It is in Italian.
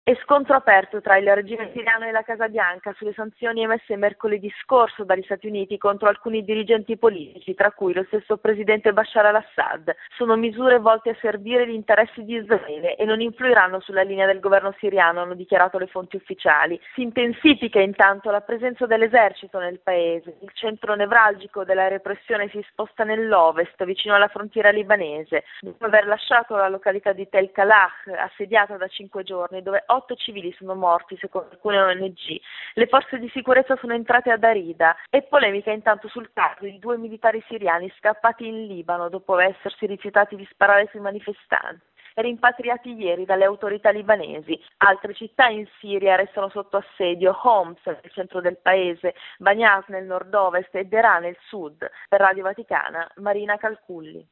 E scontro aperto tra il regime siriano e la Casa Bianca sulle sanzioni emesse mercoledì scorso dagli Stati Uniti contro alcuni dirigenti politici, tra cui lo stesso presidente Bashar al-Assad. Sono misure volte a servire gli interessi di Israele e non influiranno sulla linea del governo siriano, hanno dichiarato le fonti ufficiali. Si intensifica intanto la presenza dell'esercito nel paese. Il centro nevralgico della repressione si sposta nell'ovest, vicino alla frontiera libanese, dopo aver lasciato la località di Tel Kalah, assediata da 5 giorni, dove 8 civili sono morti, secondo alcune ONG. Le forze di sicurezza sono entrate ad Arida e polemica intanto sul caso di 2 militari siriani scappati in Libano dopo essersi rifiutati di sparare sui manifestanti e rimpatriati ieri dalle autorità libanesi. Altre città in Siria restano sotto assedio: Homs nel centro del paese, Banyas nel nord-ovest e Deraa nel sud. Per Radio Vaticana, Marina Calculli.